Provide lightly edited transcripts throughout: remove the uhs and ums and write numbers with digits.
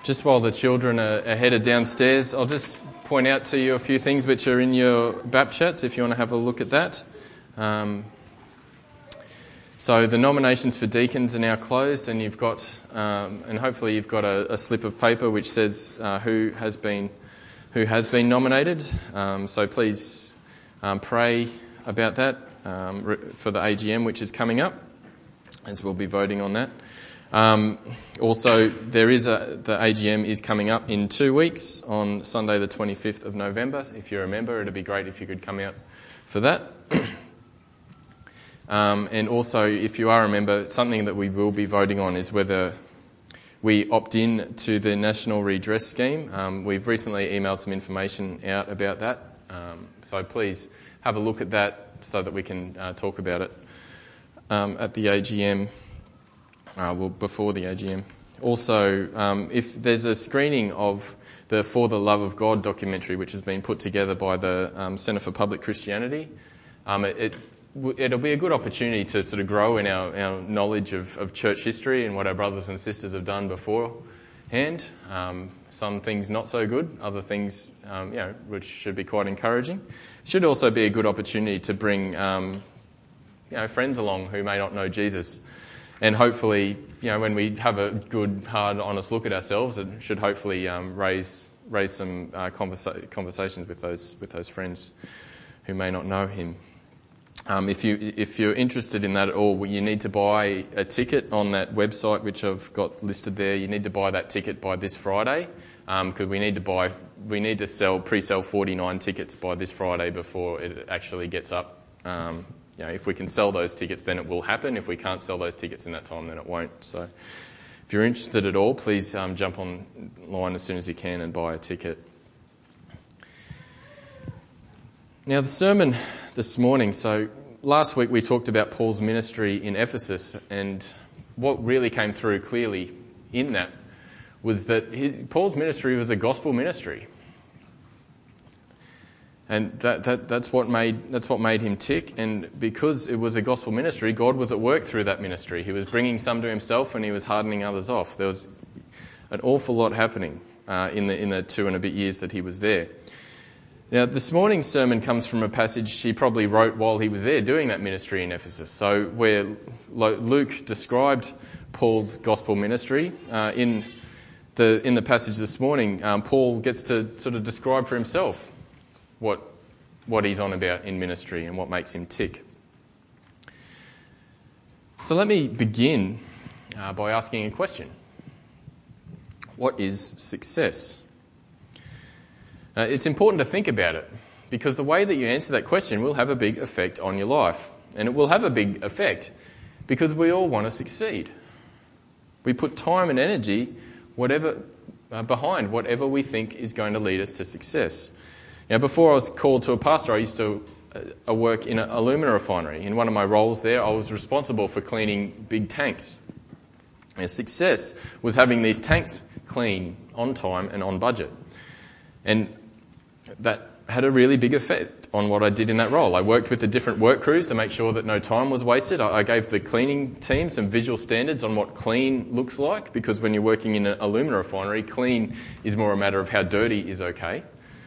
Just while the children are headed downstairs, I'll just point out to you a few things which are in your BAP chats if you want to have a look at that. So the nominations for deacons are now closed, and you've got, and hopefully you've got a slip of paper which says who has been nominated. So please pray about that for the AGM which is coming up, as we'll be voting on that. Also, the AGM is coming up in 2 weeks on Sunday the 25th of November. If you're a member, it'd be great if you could come out for that. And also, if you are a member, something that we will be voting on is whether we opt in to the National Redress Scheme. We've recently emailed some information out about that. So please have a look at that so that we can talk about it at the AGM. Before the AGM. Also, if there's a screening of the For the Love of God documentary, which has been put together by the Centre for Public Christianity, it'll be a good opportunity to sort of grow in our knowledge of church history and what our brothers and sisters have done beforehand. Some things not so good, other things, which should be quite encouraging. It should also be a good opportunity to bring, friends along who may not know Jesus. And hopefully, when we have a good, hard, honest look at ourselves, it should hopefully raise some conversations with those friends who may not know him. If you're interested in that at all, you need to buy a ticket on that website which I've got listed there. You need to buy that ticket by this Friday, because we need to pre-sell 49 tickets by this Friday before it actually gets up. If we can sell those tickets, then it will happen. If we can't sell those tickets in that time, then it won't. So if you're interested at all, please jump online as soon as you can and buy a ticket. Now, the sermon this morning. So last week we talked about Paul's ministry in Ephesus, and what really came through clearly in that was that Paul's ministry was a gospel ministry. And that's what made him tick. And because it was a gospel ministry, God was at work through that ministry. He was bringing some to himself, and he was hardening others off. There was an awful lot happening in the 2 and a bit years that he was there. Now, this morning's sermon comes from a passage he probably wrote while he was there doing that ministry in Ephesus. So where Luke described Paul's gospel ministry in the passage this morning, Paul gets to sort of describe for himself what he's on about in ministry and what makes him tick. So let me begin by asking a question. What is success? It's important to think about it, because the way that you answer that question will have a big effect on your life. And it will have a big effect because we all want to succeed. We put time and energy behind whatever we think is going to lead us to success. Now, before I was called to a pastor, I used to work in an alumina refinery. In one of my roles there, I was responsible for cleaning big tanks. And success was having these tanks clean on time and on budget. And that had a really big effect on what I did in that role. I worked with the different work crews to make sure that no time was wasted. I gave the cleaning team some visual standards on what clean looks like, because when you're working in an alumina refinery, clean is more a matter of how dirty is okay.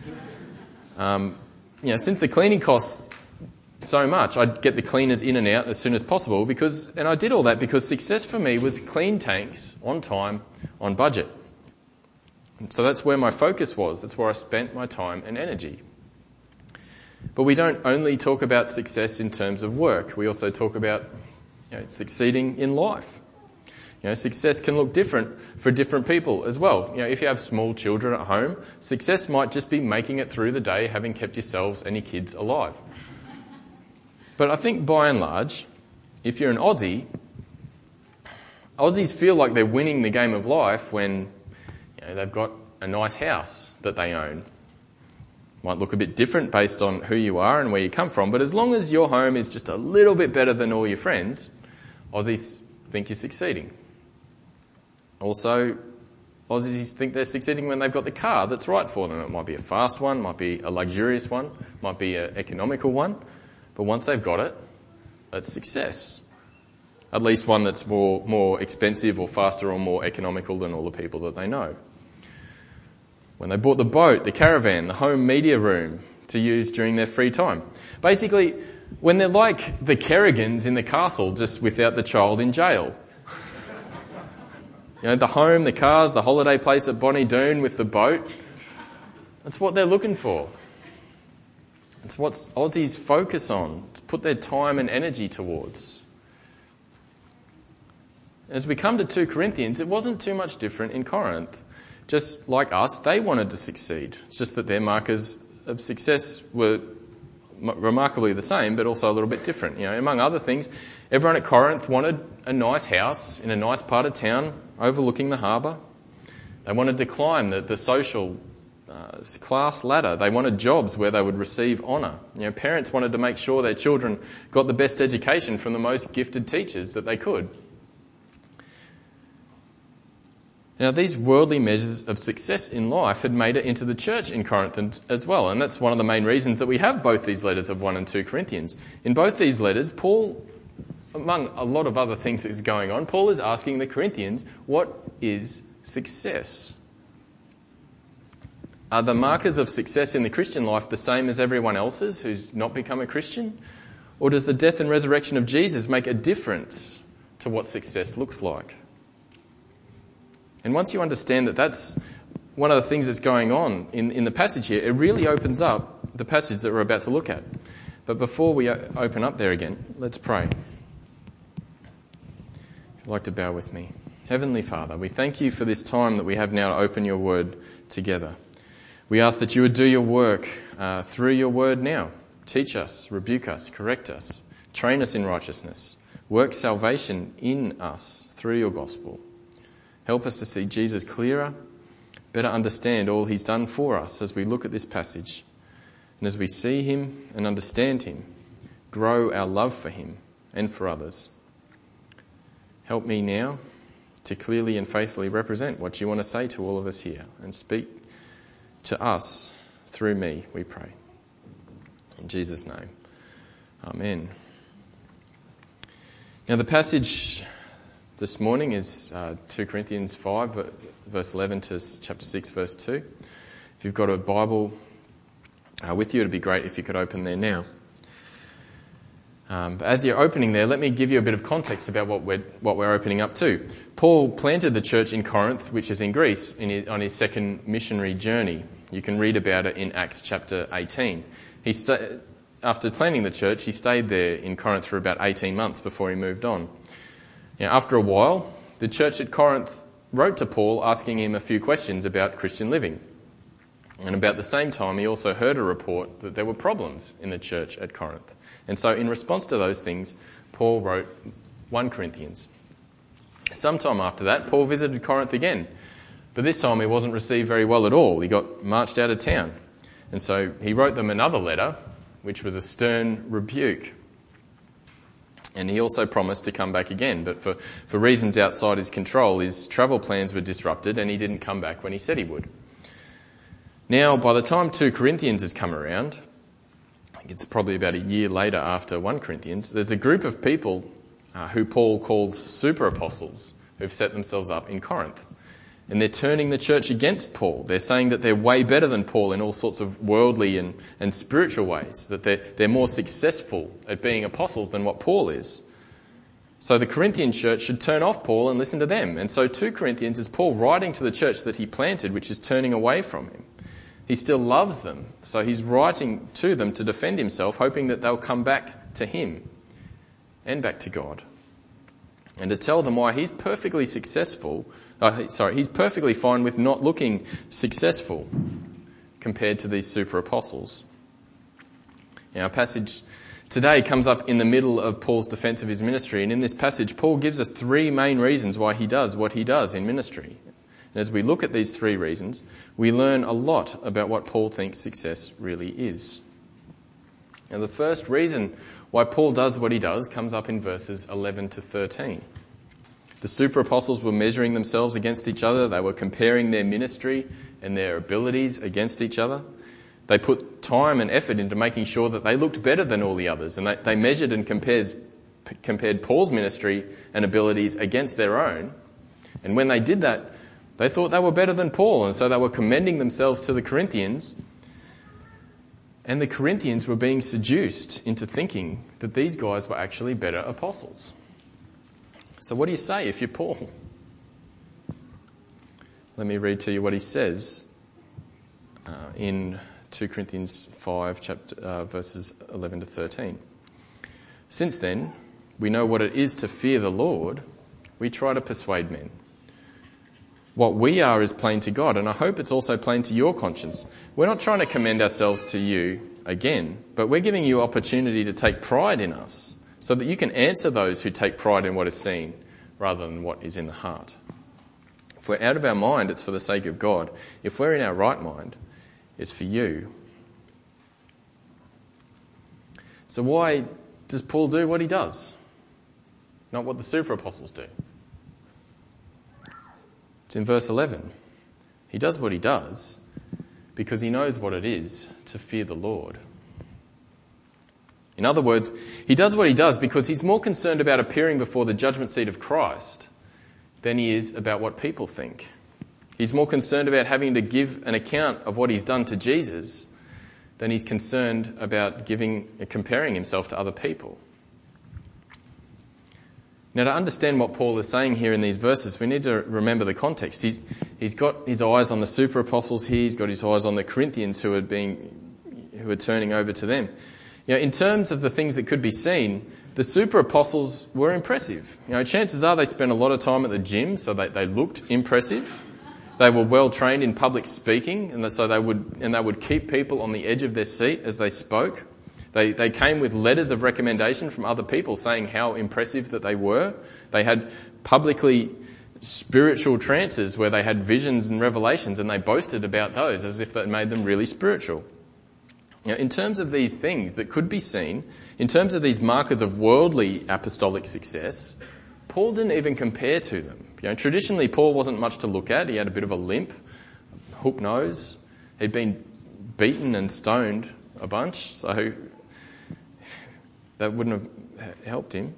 Since the cleaning costs so much, I'd get the cleaners in and out as soon as possible and I did all that because success for me was clean tanks on time, on budget. And so that's where my focus was. That's where I spent my time and energy. But we don't only talk about success in terms of work. We also talk about succeeding in life. Success can look different for different people as well. If you have small children at home, success might just be making it through the day, having kept yourselves and your kids alive. But I think by and large, if you're an Aussie, Aussies feel like they're winning the game of life when they've got a nice house that they own. Might look a bit different based on who you are and where you come from, but as long as your home is just a little bit better than all your friends, Aussies think you're succeeding. Also, Aussies think they're succeeding when they've got the car that's right for them. It might be a fast one, might be a luxurious one, might be an economical one. But once they've got it, that's success. At least one that's more expensive or faster or more economical than all the people that they know. when they bought the boat, the caravan, the home media room to use during their free time. Basically, when they're like the Kerrigans in the castle, just without the child in jail. The home, the cars, the holiday place at Bonnie Doon with the boat. That's what they're looking for. It's what Aussies focus on, to put their time and energy towards. As we come to 2 Corinthians, it wasn't too much different in Corinth. Just like us, they wanted to succeed. It's just that their markers of success were remarkably the same, but also a little bit different. Among other things, everyone at Corinth wanted a nice house in a nice part of town overlooking the harbour. They wanted to climb the social class ladder. They wanted jobs where they would receive honour. Parents wanted to make sure their children got the best education from the most gifted teachers that they could. Now, these worldly measures of success in life had made it into the church in Corinth as well, and that's one of the main reasons that we have both these letters of 1 and 2 Corinthians. In both these letters, Paul, among a lot of other things that is going on, Paul is asking the Corinthians, what is success? Are the markers of success in the Christian life the same as everyone else's who's not become a Christian? Or does the death and resurrection of Jesus make a difference to what success looks like? And once you understand that that's one of the things that's going on in the passage here, it really opens up the passage that we're about to look at. But before we open up there again, let's pray. If you'd like to bow with me. Heavenly Father, we thank you for this time that we have now to open your word together. We ask that you would do your work through your word now. Teach us, rebuke us, correct us, train us in righteousness, work salvation in us through your gospel. Help us to see Jesus clearer, better understand all he's done for us as we look at this passage. And as we see him and understand him, grow our love for him and for others. Help me now to clearly and faithfully represent what you want to say to all of us here and speak to us through me, we pray. In Jesus' name, amen. Now the passage this morning is 2 Corinthians 5, verse 11 to chapter 6, verse 2. If you've got a Bible with you, it'd be great if you could open there now. But as you're opening there, let me give you a bit of context about what we're opening up to. Paul planted the church in Corinth, which is in Greece, on his second missionary journey. You can read about it in Acts chapter 18. After planting the church, he stayed there in Corinth for about 18 months before he moved on. Now, after a while, the church at Corinth wrote to Paul asking him a few questions about Christian living. And about the same time, he also heard a report that there were problems in the church at Corinth. And so in response to those things, Paul wrote 1 Corinthians. Sometime after that, Paul visited Corinth again. But this time he wasn't received very well at all. He got marched out of town. And so he wrote them another letter, which was a stern rebuke. And he also promised to come back again, but for reasons outside his control, his travel plans were disrupted and he didn't come back when he said he would. Now, by the time 2 Corinthians has come around, I think it's probably about a year later after 1 Corinthians, there's a group of people who Paul calls super apostles who've set themselves up in Corinth. And they're turning the church against Paul. They're saying that they're way better than Paul in all sorts of worldly and spiritual ways, that they're more successful at being apostles than what Paul is. So the Corinthian church should turn off Paul and listen to them. And so 2 Corinthians is Paul writing to the church that he planted, which is turning away from him. He still loves them, so he's writing to them to defend himself, hoping that they'll come back to him and back to God. And to tell them why he's perfectly he's perfectly fine with not looking successful compared to these super apostles. Now, our passage today comes up in the middle of Paul's defense of his ministry, and in this passage, Paul gives us 3 main reasons why he does what he does in ministry. And as we look at these 3 reasons, we learn a lot about what Paul thinks success really is. Now, the first reason why Paul does what he does comes up in verses 11 to 13. The super apostles were measuring themselves against each other. They were comparing their ministry and their abilities against each other. They put time and effort into making sure that they looked better than all the others. And they measured and compared Paul's ministry and abilities against their own. And when they did that, They thought they were better than Paul, and so they were commending themselves to the Corinthians. And the Corinthians were being seduced into thinking that these guys were actually better apostles. So what do you say if you're Paul? Let me read to you what he says in 2 Corinthians 5, verses 11 to 13. Since then, we know what it is to fear the Lord. We try to persuade men. What we are is plain to God, and I hope it's also plain to your conscience. We're not trying to commend ourselves to you again, but we're giving you opportunity to take pride in us so that you can answer those who take pride in what is seen rather than what is in the heart. If we're out of our mind, it's for the sake of God. If we're in our right mind, it's for you. So why does Paul do what he does? Not what the super apostles do. It's in verse 11. He does what he does because he knows what it is to fear the Lord. In other words, he does what he does because he's more concerned about appearing before the judgment seat of Christ than he is about what people think. He's more concerned about having to give an account of what he's done to Jesus than he's concerned about comparing himself to other people. Now, to understand what Paul is saying here in these verses, we need to remember the context. He's got his eyes on the super apostles here. He's got his eyes on the Corinthians who are turning over to them. You know, in terms of the things that could be seen, the super apostles were impressive. You know, chances are they spent a lot of time at the gym, so they looked impressive. They were well trained in public speaking, and so they would keep people on the edge of their seat as they spoke. They came with letters of recommendation from other people saying how impressive that they were. They had publicly spiritual trances where they had visions and revelations, and they boasted about those as if that made them really spiritual. Now, in terms of these things that could be seen, in terms of these markers of worldly apostolic success, Paul didn't even compare to them. You know, traditionally, Paul wasn't much to look at. He had a bit of a limp, hook nose. He'd been beaten and stoned a bunch, so that wouldn't have helped him.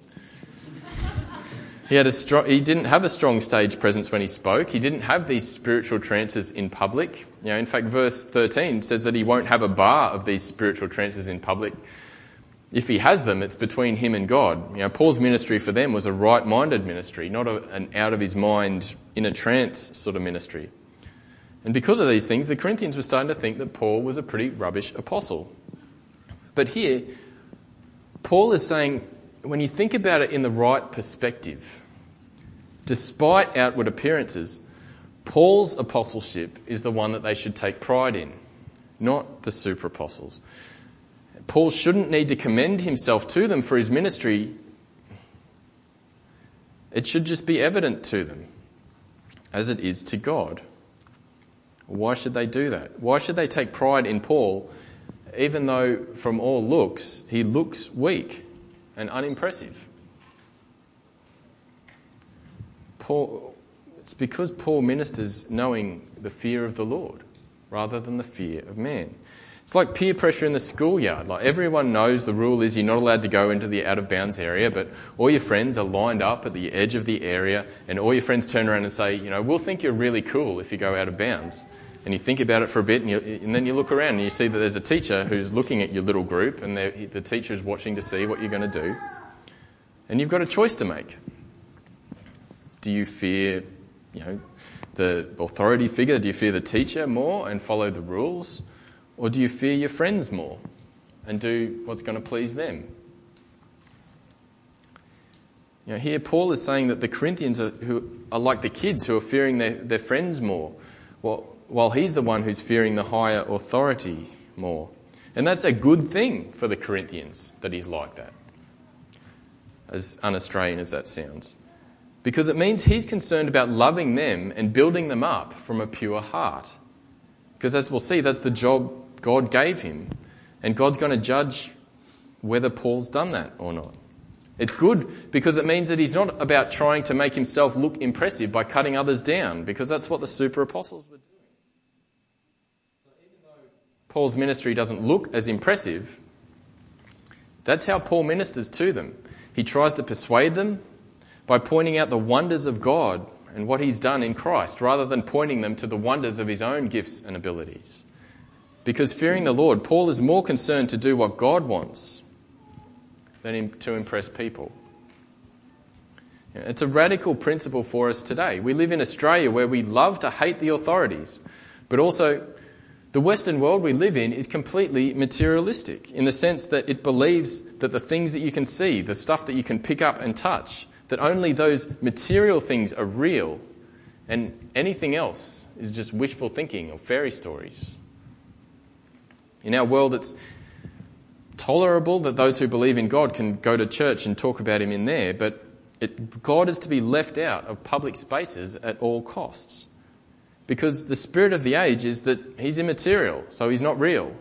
He didn't have a strong stage presence when he spoke. He didn't have these spiritual trances in public. You know, in fact, verse 13 says that he won't have a bar of these spiritual trances in public. If he has them, it's between him and God. You know, Paul's ministry for them was a right-minded ministry, not an out-of-his-mind, in a trance sort of ministry. And because of these things, the Corinthians were starting to think that Paul was a pretty rubbish apostle. But here, Paul is saying, when you think about it in the right perspective, despite outward appearances, Paul's apostleship is the one that they should take pride in, not the super apostles. Paul shouldn't need to commend himself to them for his ministry. It should just be evident to them, as it is to God. Why should they do that? Why should they take pride in Paul, even though from all looks, he looks weak and unimpressive? It's because Paul ministers knowing the fear of the Lord rather than the fear of man. It's like peer pressure in the schoolyard. Like, everyone knows the rule is you're not allowed to go into the out of bounds area, but all your friends are lined up at the edge of the area, and all your friends turn around and say, you know, we'll think you're really cool if you go out of bounds. And you think about it for a bit, and then you look around and you see that there's a teacher who's looking at your little group, and the teacher is watching to see what you're going to do. And you've got a choice to make. Do you fear, the authority figure? Do you fear the teacher more and follow the rules? Or do you fear your friends more and do what's going to please them? You know, here Paul is saying that the Corinthians are like the kids who are fearing their friends more, while he's the one who's fearing the higher authority more. And that's a good thing for the Corinthians that he's like that, as un-Australian as that sounds. Because it means he's concerned about loving them and building them up from a pure heart. Because as we'll see, that's the job God gave him. And God's going to judge whether Paul's done that or not. It's good because it means that he's not about trying to make himself look impressive by cutting others down, because that's what the super apostles were doing. So even though Paul's ministry doesn't look as impressive, that's how Paul ministers to them. He tries to persuade them by pointing out the wonders of God and what he's done in Christ, rather than pointing them to the wonders of his own gifts and abilities. Because fearing the Lord, Paul is more concerned to do what God wants than to impress people. It's a radical principle for us today. We live in Australia where we love to hate the authorities, but also the Western world we live in is completely materialistic in the sense that it believes that the things that you can see, the stuff that you can pick up and touch, that only those material things are real and anything else is just wishful thinking or fairy stories. In our world, it's tolerable that those who believe in God can go to church and talk about him in there, but God is to be left out of public spaces at all costs. Because the spirit of the age is that he's immaterial, so he's not real.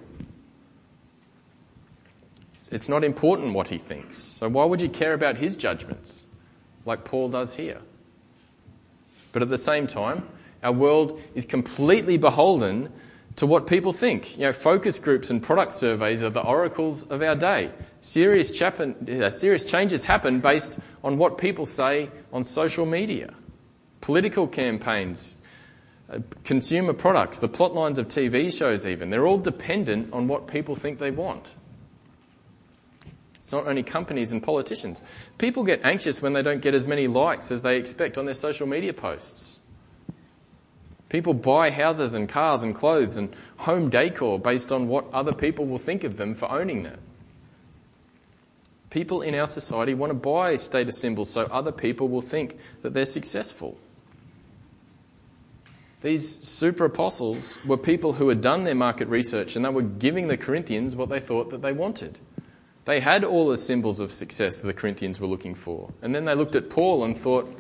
It's not important what he thinks. So why would you care about his judgments, like Paul does here? But at the same time, our world is completely beholden to what people think. Focus groups and product surveys are the oracles of our day. Serious changes happen based on what people say on social media. Political campaigns, consumer products, the plot lines of TV shows even, they're all dependent on what people think they want. It's not only companies and politicians. People get anxious when they don't get as many likes as they expect on their social media posts. People buy houses and cars and clothes and home decor based on what other people will think of them for owning that. People in our society want to buy status symbols so other people will think that they're successful. These super apostles were people who had done their market research and they were giving the Corinthians what they thought that they wanted. They had all the symbols of success that the Corinthians were looking for. And then they looked at Paul and thought,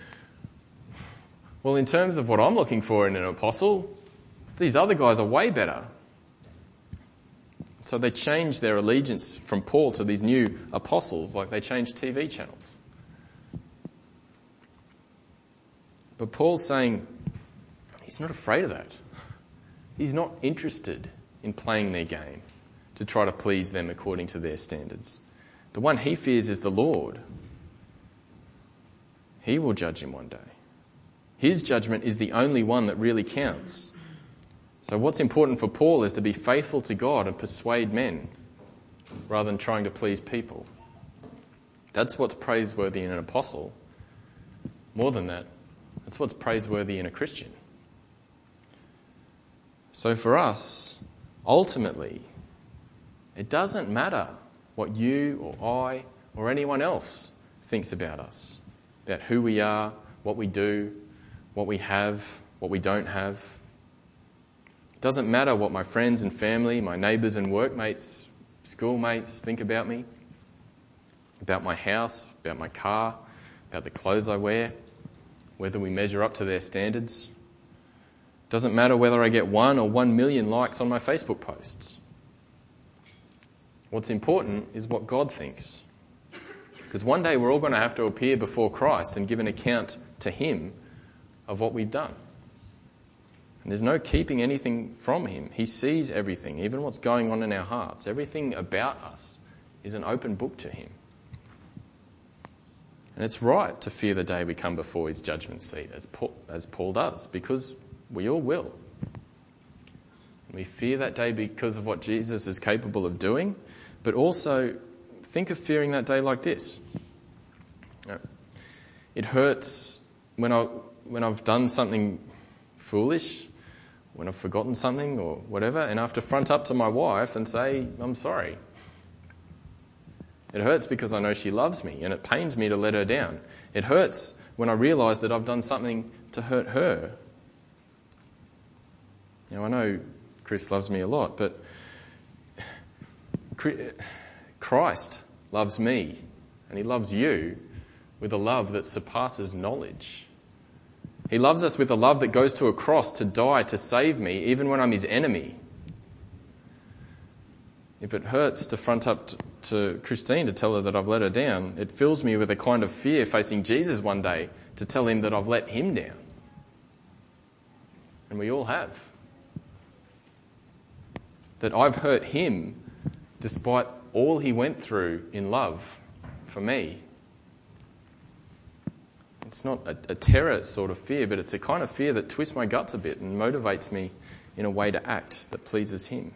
well, in terms of what I'm looking for in an apostle, these other guys are way better. So they changed their allegiance from Paul to these new apostles like they changed TV channels. But Paul's saying he's not afraid of that. He's not interested in playing their game to try to please them according to their standards. The one he fears is the Lord. He will judge him one day. His judgment is the only one that really counts. So what's important for Paul is to be faithful to God and persuade men rather than trying to please people. That's what's praiseworthy in an apostle. More than that, that's what's praiseworthy in a Christian. So for us, ultimately, it doesn't matter what you or I or anyone else thinks about us, about who we are, what we do, what we have, what we don't have. It doesn't matter what my friends and family, my neighbours and workmates, schoolmates think about me, about my house, about my car, about the clothes I wear, whether we measure up to their standards. It doesn't matter whether I get 1 or 1 million likes on my Facebook posts. What's important is what God thinks. Because one day we're all going to have to appear before Christ and give an account to him of what we've done. And there's no keeping anything from him. He sees everything, even what's going on in our hearts. Everything about us is an open book to him. And it's right to fear the day we come before his judgment seat, as Paul does, because we all will. We fear that day because of what Jesus is capable of doing, but also think of fearing that day like this. It hurts when I've done something foolish, when I've forgotten something or whatever, and I have to front up to my wife and say, I'm sorry. It hurts because I know she loves me, and it pains me to let her down. It hurts when I realise that I've done something to hurt her. I know Chris loves me a lot, but Christ loves me, and he loves you with a love that surpasses knowledge. He loves us with a love that goes to a cross to die to save me, even when I'm his enemy. If it hurts to front up to Christine to tell her that I've let her down, it fills me with a kind of fear facing Jesus one day to tell him that I've let him down. And we all have. That I've hurt him despite all he went through in love for me. It's not a terror sort of fear, but it's a kind of fear that twists my guts a bit and motivates me in a way to act that pleases him.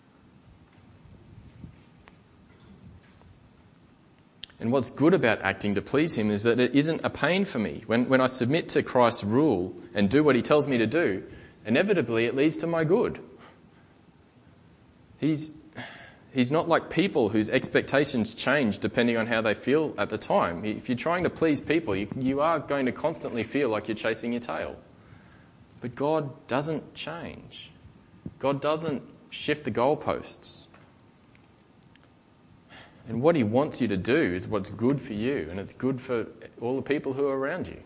And what's good about acting to please him is that it isn't a pain for me. When I submit to Christ's rule and do what he tells me to do, inevitably it leads to my good. He's not like people whose expectations change depending on how they feel at the time. If you're trying to please people, you are going to constantly feel like you're chasing your tail. But God doesn't change. God doesn't shift the goalposts. And what he wants you to do is what's good for you, and it's good for all the people who are around you.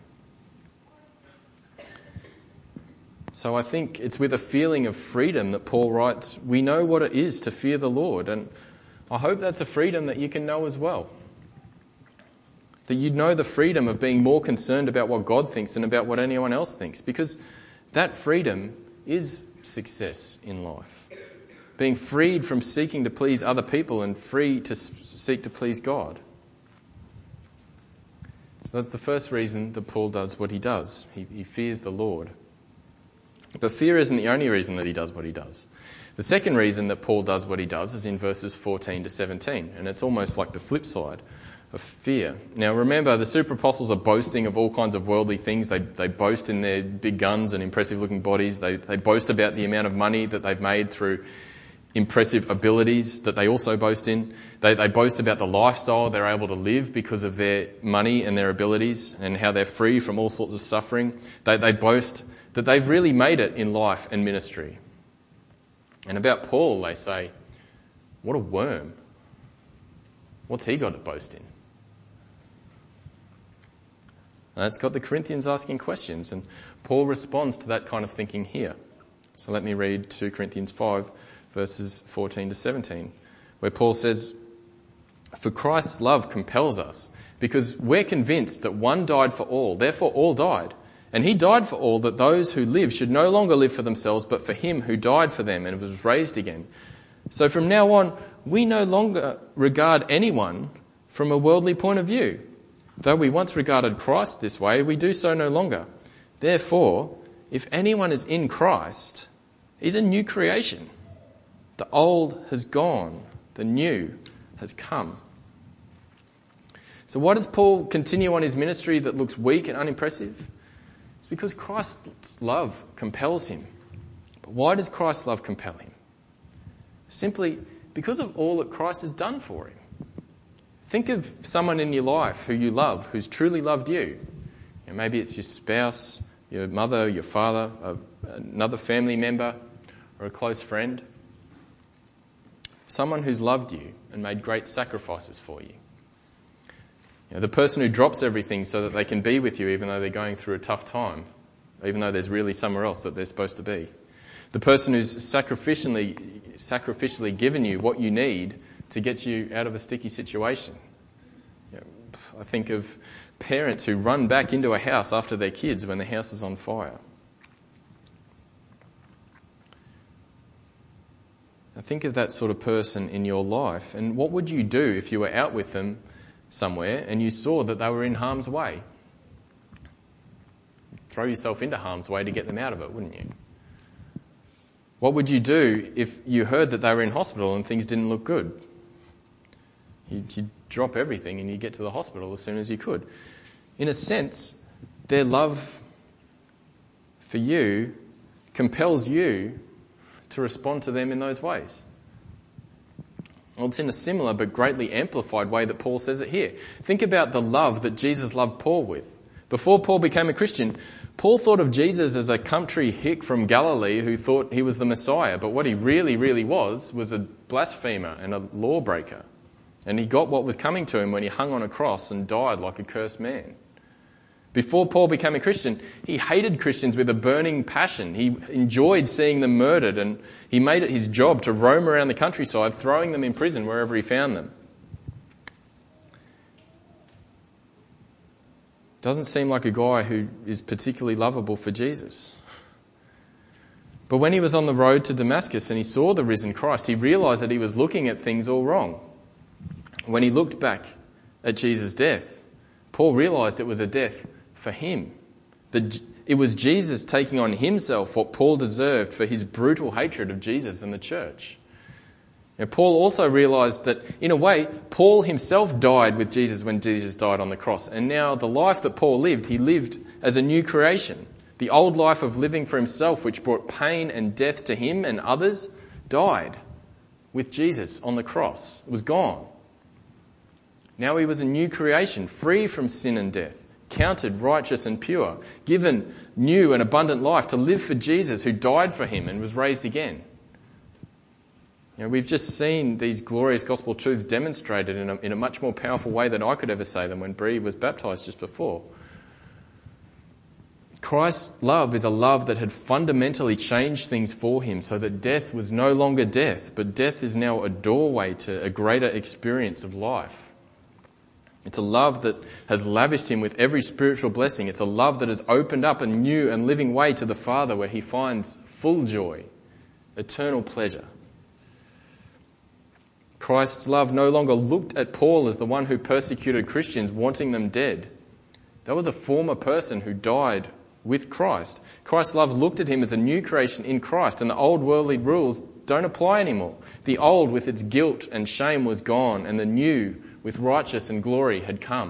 So I think it's with a feeling of freedom that Paul writes, we know what it is to fear the Lord. And I hope that's a freedom that you can know as well. That you know the freedom of being more concerned about what God thinks than about what anyone else thinks. Because that freedom is success in life. Being freed from seeking to please other people and free to seek to please God. So that's the first reason that Paul does what he does. He fears the Lord. But fear isn't the only reason that he does what he does. The second reason that Paul does what he does is in verses 14 to 17. And it's almost like the flip side of fear. Now remember, the super apostles are boasting of all kinds of worldly things. They boast in their big guns and impressive looking bodies. They boast about the amount of money that they've made through impressive abilities that they also boast in. They boast about the lifestyle they're able to live because of their money and their abilities and how they're free from all sorts of suffering. They boast that they've really made it in life and ministry. And about Paul, they say, what a worm. What's he got to boast in? And that's got the Corinthians asking questions, and Paul responds to that kind of thinking here. So let me read 2 Corinthians 5, verses 14 to 17, where Paul says, for Christ's love compels us, because we're convinced that one died for all, therefore all died. And he died for all, that those who live should no longer live for themselves, but for him who died for them and was raised again. So from now on, we no longer regard anyone from a worldly point of view. Though we once regarded Christ this way, we do so no longer. Therefore, if anyone is in Christ, he's a new creation. The old has gone, the new has come. So why does Paul continue on his ministry that looks weak and unimpressive? It's because Christ's love compels him. But why does Christ's love compel him? Simply because of all that Christ has done for him. Think of someone in your life who you love, who's truly loved you. Maybe it's your spouse, your mother, your father, another family member, or a close friend. Someone who's loved you and made great sacrifices for you. The person who drops everything so that they can be with you even though they're going through a tough time, even though there's really somewhere else that they're supposed to be. The person who's sacrificially given you what you need to get you out of a sticky situation. I think of parents who run back into a house after their kids when the house is on fire. I think of that sort of person in your life, and what would you do if you were out with them somewhere and you saw that they were in harm's way? Throw yourself into harm's way to get them out of it, wouldn't you? What would you do if you heard that they were in hospital and things didn't look good? You'd drop everything and you'd get to the hospital as soon as you could. In a sense, their love for you compels you to respond to them in those ways. Well, it's in a similar but greatly amplified way that Paul says it here. Think about the love that Jesus loved Paul with. Before Paul became a Christian, Paul thought of Jesus as a country hick from Galilee who thought he was the Messiah, but what he really was a blasphemer and a lawbreaker. And he got what was coming to him when he hung on a cross and died like a cursed man. Before Paul became a Christian, he hated Christians with a burning passion. He enjoyed seeing them murdered, and he made it his job to roam around the countryside, throwing them in prison wherever he found them. Doesn't seem like a guy who is particularly lovable for Jesus. But when he was on the road to Damascus and he saw the risen Christ, he realised that he was looking at things all wrong. When he looked back at Jesus' death, Paul realised it was a death for for him. It was Jesus taking on himself what Paul deserved for his brutal hatred of Jesus and the church. Now, Paul also realised that, in a way, Paul himself died with Jesus when Jesus died on the cross. And now the life that Paul lived, he lived as a new creation. The old life of living for himself, which brought pain and death to him and others, died with Jesus on the cross. It was gone. Now he was a new creation, free from sin and death, counted righteous and pure, given new and abundant life to live for Jesus, who died for him and was raised again. You know, we've just seen these glorious gospel truths demonstrated in a much more powerful way than I could ever say them when Bree was baptised just before. Christ's love is a love that had fundamentally changed things for him so that death was no longer death, but death is now a doorway to a greater experience of life. It's a love that has lavished him with every spiritual blessing. It's a love that has opened up a new and living way to the Father where he finds full joy, eternal pleasure. Christ's love no longer looked at Paul as the one who persecuted Christians, wanting them dead. That was a former person who died with Christ. Christ's love looked at him as a new creation in Christ, and the old worldly rules don't apply anymore. The old with its guilt and shame was gone, and the new with righteousness and glory had come.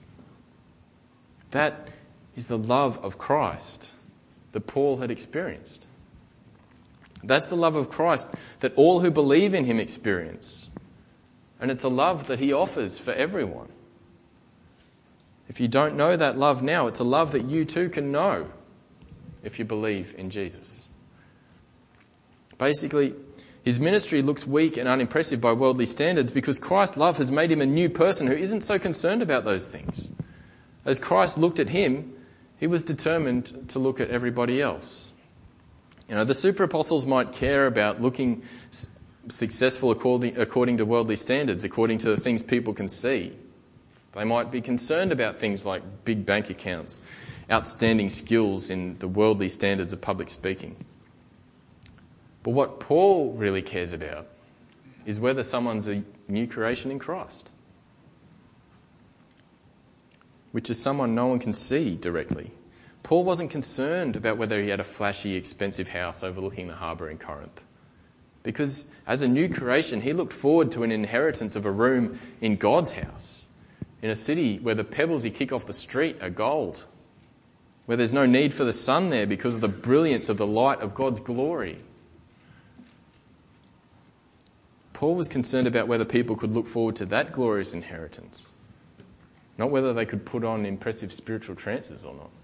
That is the love of Christ that Paul had experienced. That's the love of Christ that all who believe in him experience. And it's a love that he offers for everyone. If you don't know that love now, it's a love that you too can know if you believe in Jesus. Basically, his ministry looks weak and unimpressive by worldly standards because Christ's love has made him a new person who isn't so concerned about those things. As Christ looked at him, he was determined to look at everybody else. You know, the super apostles might care about looking successful according to worldly standards, according to the things people can see. They might be concerned about things like big bank accounts, outstanding skills in the worldly standards of public speaking. But what Paul really cares about is whether someone's a new creation in Christ, which is someone no one can see directly. Paul wasn't concerned about whether he had a flashy, expensive house overlooking the harbour in Corinth. Because as a new creation, he looked forward to an inheritance of a room in God's house, in a city where the pebbles you kick off the street are gold, where there's no need for the sun there because of the brilliance of the light of God's glory. Paul was concerned about whether people could look forward to that glorious inheritance, not whether they could put on impressive spiritual trances or not.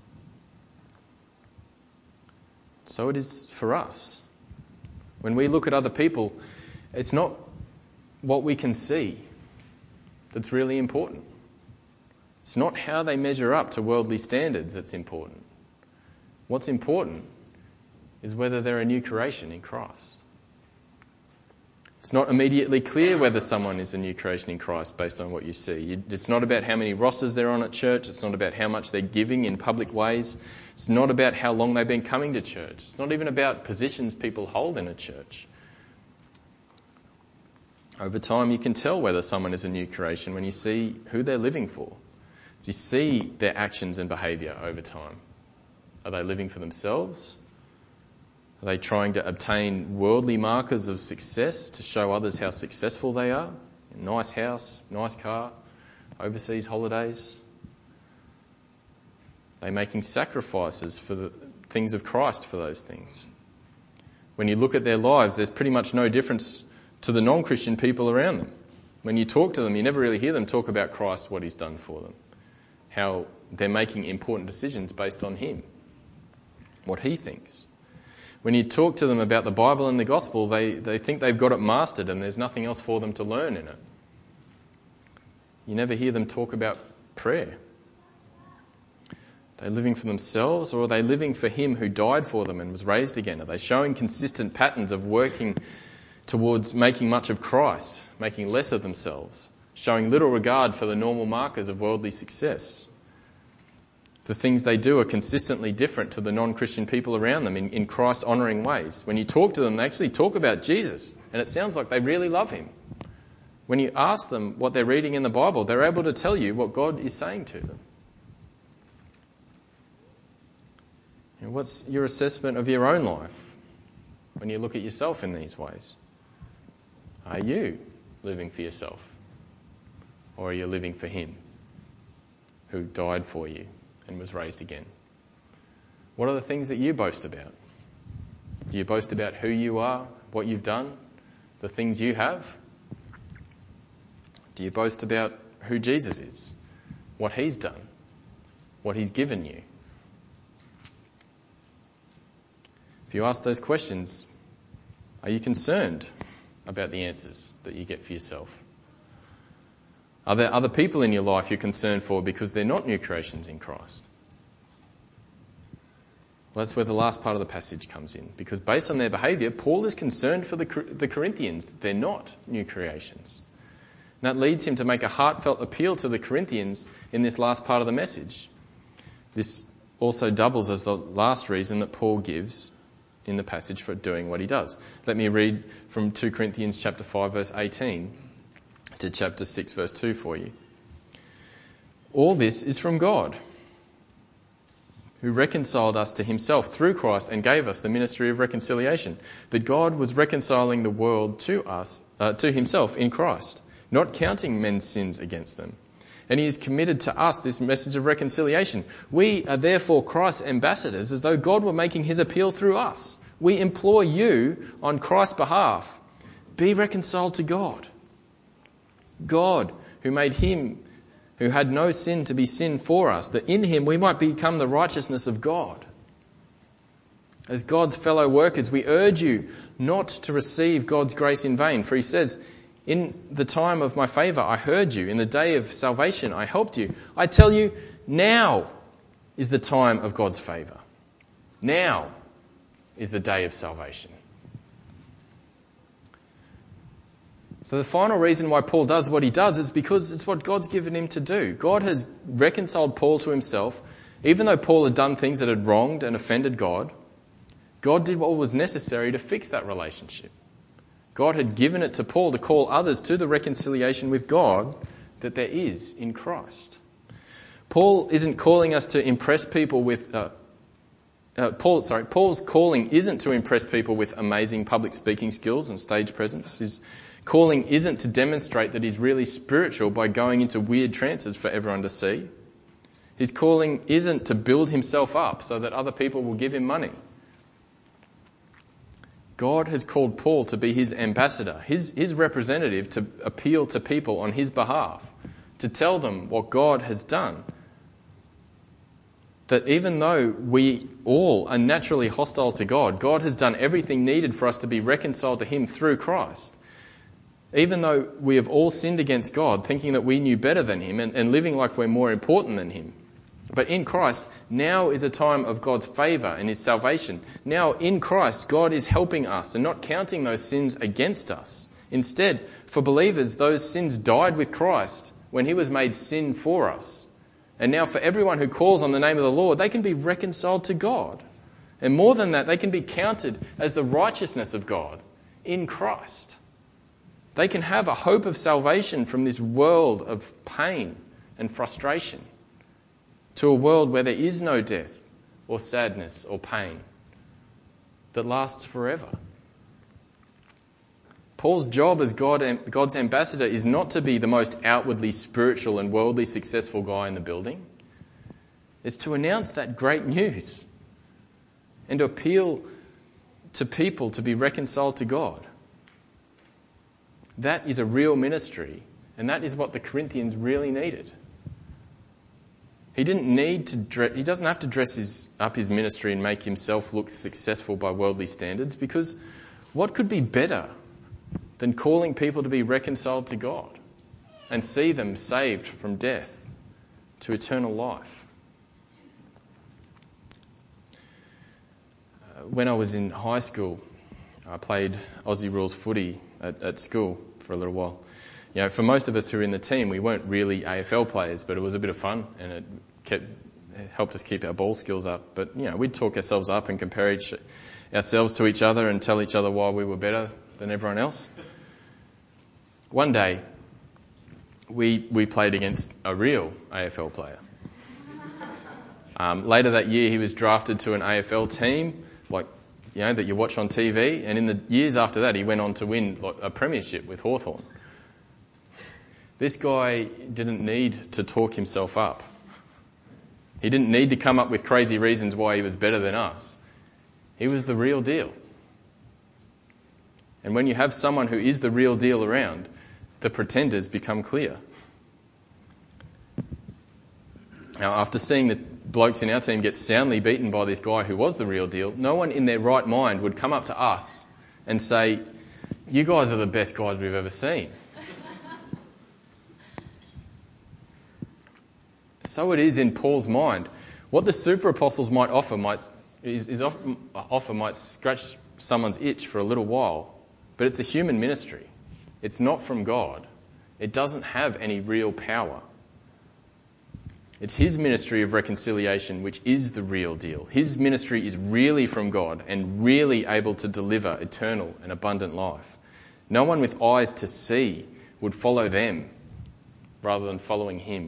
So it is for us. When we look at other people, it's not what we can see that's really important. It's not how they measure up to worldly standards that's important. What's important is whether they're a new creation in Christ. It's not immediately clear whether someone is a new creation in Christ based on what you see. It's not about how many rosters they're on at church. It's not about how much they're giving in public ways. It's not about how long they've been coming to church. It's not even about positions people hold in a church. Over time, you can tell whether someone is a new creation when you see who they're living for. You see their actions and behaviour over time. Are they living for themselves? Are they trying to obtain worldly markers of success to show others how successful they are? A nice house, nice car, overseas holidays. Are they making sacrifices for the things of Christ for those things? When you look at their lives, there's pretty much no difference to the non-Christian people around them. When you talk to them, you never really hear them talk about Christ, what he's done for them, how they're making important decisions based on him, what he thinks. When you talk to them about the Bible and the gospel, they think they've got it mastered and there's nothing else for them to learn in it. You never hear them talk about prayer. Are they living for themselves, or are they living for him who died for them and was raised again? Are they showing consistent patterns of working towards making much of Christ, making less of themselves, showing little regard for the normal markers of worldly success? The things they do are consistently different to the non-Christian people around them in Christ-honouring ways. When you talk to them, they actually talk about Jesus, and it sounds like they really love him. When you ask them what they're reading in the Bible, they're able to tell you what God is saying to them. What's your assessment of your own life when you look at yourself in these ways? Are you living for yourself? Or are you living for him who died for you and was raised again? What are the things that you boast about? Do you boast about who you are, what you've done, the things you have? Do you boast about who Jesus is, what he's done, what he's given you? If you ask those questions, are you concerned about the answers that you get for yourself? Are there other people in your life you're concerned for because they're not new creations in Christ? Well, that's where the last part of the passage comes in, because based on their behaviour, Paul is concerned for the Corinthians that they're not new creations. And that leads him to make a heartfelt appeal to the Corinthians in this last part of the message. This also doubles as the last reason that Paul gives in the passage for doing what he does. Let me read from 2 Corinthians chapter 5 verse 18 to chapter 6 verse 2 for you. All this is from God, who reconciled us to himself through Christ and gave us the ministry of reconciliation. That God was reconciling the world to us, to himself in Christ, not counting men's sins against them. And he has committed to us this message of reconciliation. We are therefore Christ's ambassadors, as though God were making his appeal through us. We implore you on Christ's behalf, be reconciled to God. God, who made him who had no sin to be sin for us, that in him we might become the righteousness of God. As God's fellow workers, we urge you not to receive God's grace in vain. For he says, in the time of my favour I heard you, in the day of salvation I helped you. I tell you, now is the time of God's favour. Now is the day of salvation. So the final reason why Paul does what he does is because it's what God's given him to do. God has reconciled Paul to himself. Even though Paul had done things that had wronged and offended God, God did what was necessary to fix that relationship. God had given it to Paul to call others to the reconciliation with God that there is in Christ. Paul isn't calling us to impress people with... Paul's calling isn't to impress people with amazing public speaking skills and stage presence. His calling isn't to demonstrate that he's really spiritual by going into weird trances for everyone to see. His calling isn't to build himself up so that other people will give him money. God has called Paul to be his ambassador, his representative, to appeal to people on his behalf, to tell them what God has done. That even though we all are naturally hostile to God, God has done everything needed for us to be reconciled to him through Christ. Even though we have all sinned against God, thinking that we knew better than him and living like we're more important than him. But in Christ, now is a time of God's favour and his salvation. Now in Christ, God is helping us and not counting those sins against us. Instead, for believers, those sins died with Christ when he was made sin for us. And now for everyone who calls on the name of the Lord, they can be reconciled to God. And more than that, they can be counted as the righteousness of God in Christ. They can have a hope of salvation from this world of pain and frustration to a world where there is no death or sadness or pain that lasts forever. Paul's job as God's ambassador is not to be the most outwardly spiritual and worldly successful guy in the building. It's to announce that great news and to appeal to people to be reconciled to God. That is a real ministry, and that is what the Corinthians really needed. He doesn't have to dress up his ministry and make himself look successful by worldly standards, because what could be better than calling people to be reconciled to God and see them saved from death to eternal life? When I was in high school, I played Aussie rules footy at school for a little while. You know, for most of us who were in the team, we weren't really AFL players, but it was a bit of fun and it helped us keep our ball skills up. But, you know, we'd talk ourselves up and compare ourselves to each other and tell each other why we were better than everyone else. One day, we played against a real AFL player. Later that year, he was drafted to an AFL team, that you watch on TV. And in the years after that, he went on to win a premiership with Hawthorn. This guy didn't need to talk himself up. He didn't need to come up with crazy reasons why he was better than us. He was the real deal. And when you have someone who is the real deal around, the pretenders become clear. Now, after seeing the blokes in our team get soundly beaten by this guy who was the real deal, no one in their right mind would come up to us and say, "You guys are the best guys we've ever seen." So it is in Paul's mind. What the super apostles might offer might scratch someone's itch for a little while, but it's a human ministry. It's not from God. It doesn't have any real power. It's his ministry of reconciliation which is the real deal. His ministry is really from God and really able to deliver eternal and abundant life. No one with eyes to see would follow them rather than following him.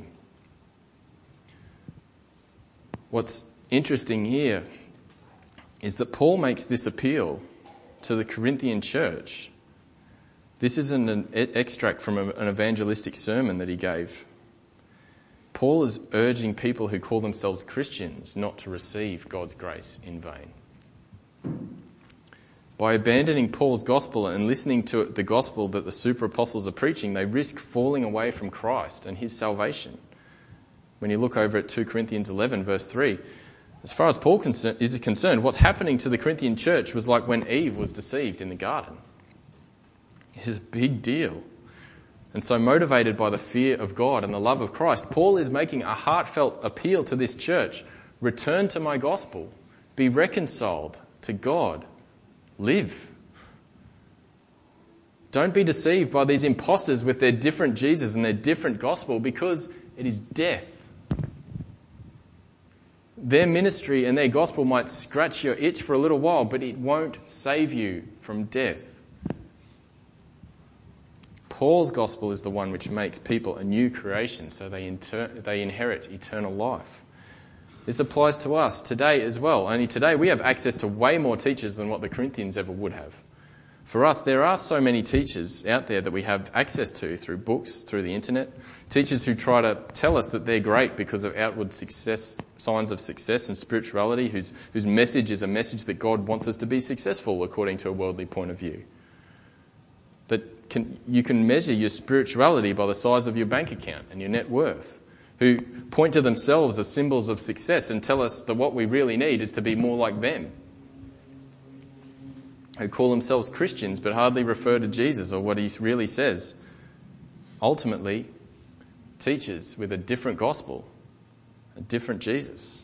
What's interesting here is that Paul makes this appeal to the Corinthian church. This isn't an extract from an evangelistic sermon that he gave. Paul is urging people who call themselves Christians not to receive God's grace in vain. By abandoning Paul's gospel and listening to the gospel that the super apostles are preaching, they risk falling away from Christ and his salvation. When you look over at 2 Corinthians 11 verse 3, as far as Paul is concerned, what's happening to the Corinthian church was like when Eve was deceived in the garden. It's a big deal. And so motivated by the fear of God and the love of Christ, Paul is making a heartfelt appeal to this church. Return to my gospel. Be reconciled to God. Live. Don't be deceived by these imposters with their different Jesus and their different gospel, because it is death. Their ministry and their gospel might scratch your itch for a little while, but it won't save you from death. Paul's gospel is the one which makes people a new creation, so they inherit eternal life. This applies to us today as well. Only today we have access to way more teachers than what the Corinthians ever would have. For us, there are so many teachers out there that we have access to through books, through the internet. Teachers who try to tell us that they're great because of outward success, signs of success and spirituality, whose message is a message that God wants us to be successful according to a worldly point of view. You can measure your spirituality by the size of your bank account and your net worth, who point to themselves as symbols of success and tell us that what we really need is to be more like them, who call themselves Christians but hardly refer to Jesus or what he really says. Ultimately, teachers with a different gospel, a different Jesus.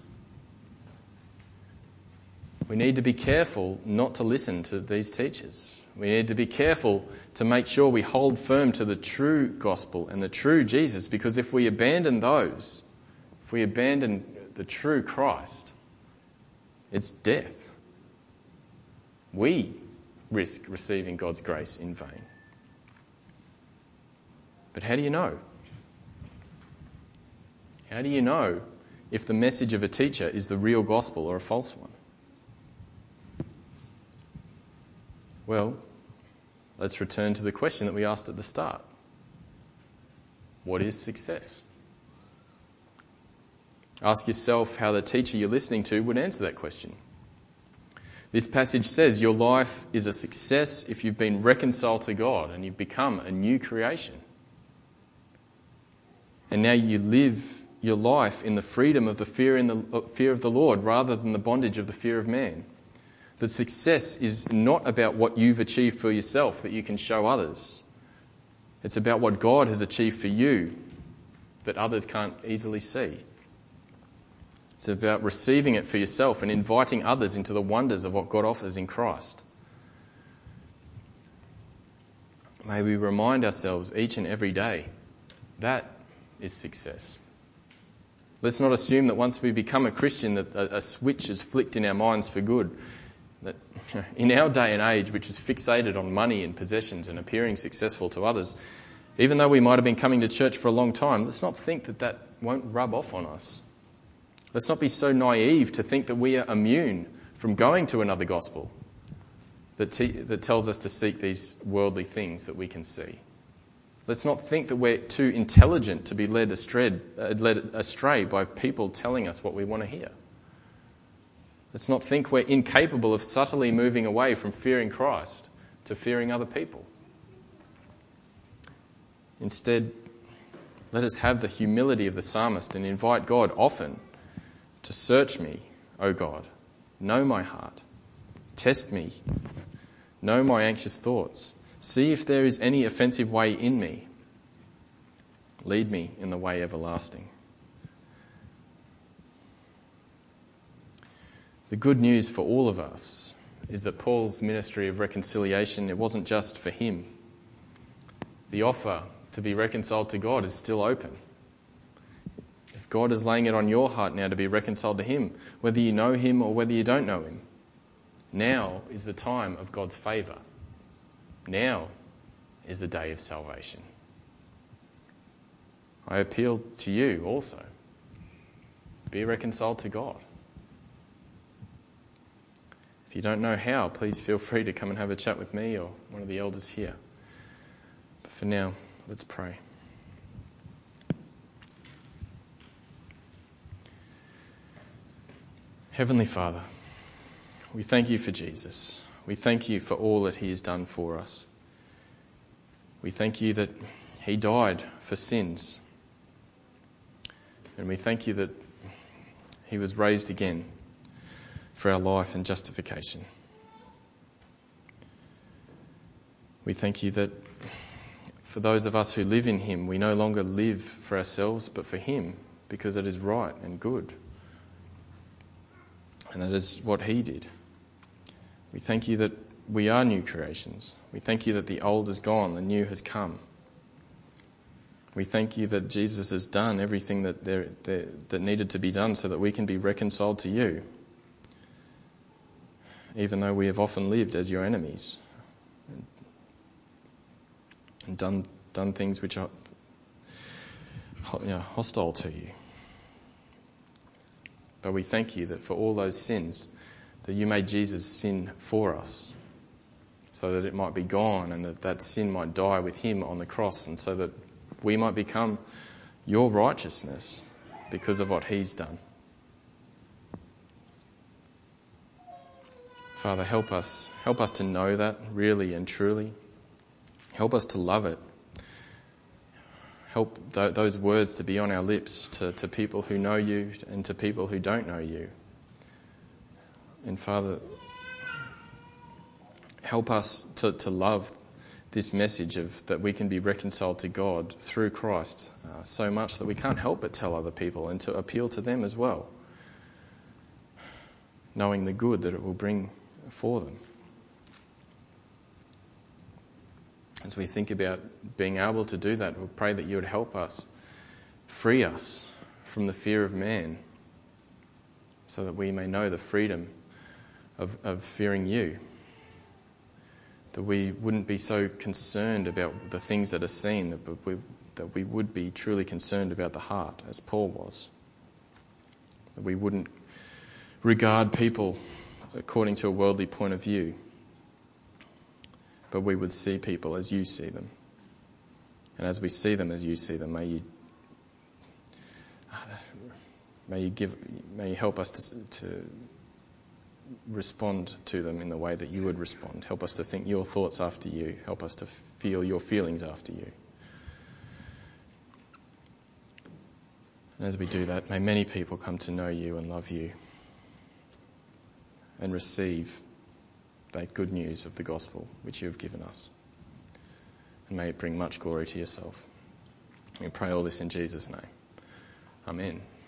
We need to be careful not to listen to these teachers. We need to be careful to make sure we hold firm to the true gospel and the true Jesus, because if we abandon those, if we abandon the true Christ, it's death. We risk receiving God's grace in vain. But how do you know? How do you know if the message of a teacher is the real gospel or a false one? Well, let's return to the question that we asked at the start. What is success? Ask yourself how the teacher you're listening to would answer that question. This passage says your life is a success if you've been reconciled to God and you've become a new creation. And now you live your life in the freedom of the fear of the Lord rather than the bondage of the fear of man. That success is not about what you've achieved for yourself that you can show others. It's about what God has achieved for you that others can't easily see. It's about receiving it for yourself and inviting others into the wonders of what God offers in Christ. May we remind ourselves each and every day that is success. Let's not assume that once we become a Christian that a switch is flicked in our minds for good. That in our day and age, which is fixated on money and possessions and appearing successful to others, even though we might have been coming to church for a long time, let's not think that that won't rub off on us. Let's not be so naive to think that we are immune from going to another gospel that tells us to seek these worldly things that we can see. Let's not think that we're too intelligent to be led astray by people telling us what we want to hear. Let's not think we're incapable of subtly moving away from fearing Christ to fearing other people. Instead, let us have the humility of the psalmist and invite God often to search me, O God, know my heart, test me, know my anxious thoughts, see if there is any offensive way in me, lead me in the way everlasting. The good news for all of us is that Paul's ministry of reconciliation, it wasn't just for him. The offer to be reconciled to God is still open. If God is laying it on your heart now to be reconciled to him, whether you know him or whether you don't know him, now is the time of God's favour. Now is the day of salvation. I appeal to you also. Be reconciled to God. If you don't know how, please feel free to come and have a chat with me or one of the elders here. But for now, let's pray. Heavenly Father, we thank you for Jesus. We thank you for all that he has done for us. We thank you that he died for sins. And we thank you that he was raised again for our life and justification. We thank you that for those of us who live in him, we no longer live for ourselves but for him, because it is right and good. And that is what he did. We thank you that we are new creations. We thank you that the old is gone, the new has come. We thank you that Jesus has done everything that needed to be done so that we can be reconciled to you, even though we have often lived as your enemies and done things which are hostile to you. But we thank you that for all those sins, that you made Jesus sin for us, so that it might be gone and that sin might die with him on the cross, and so that we might become your righteousness because of what he's done. Father, help us to know that really and truly. Help us to love it. Help those words to be on our lips to people who know you and to people who don't know you. And Father, help us to love this message of that we can be reconciled to God through Christ so much that we can't help but tell other people and to appeal to them as well, knowing the good that it will bring for them. As we think about being able to do that, we'll pray that you would help us, free us from the fear of man, so that we may know the freedom of fearing you. That we wouldn't be so concerned about the things that are seen, that we would be truly concerned about the heart, as Paul was. That we wouldn't regard people according to a worldly point of view, but we would see people as you see them. And as we see them as you see them, may you help us to respond to them in the way that you would respond. Help us to think your thoughts after you. Help us to feel your feelings after you. And as we do that, may many people come to know you and love you and receive that good news of the gospel which you have given us. And may it bring much glory to yourself. We pray all this in Jesus' name. Amen.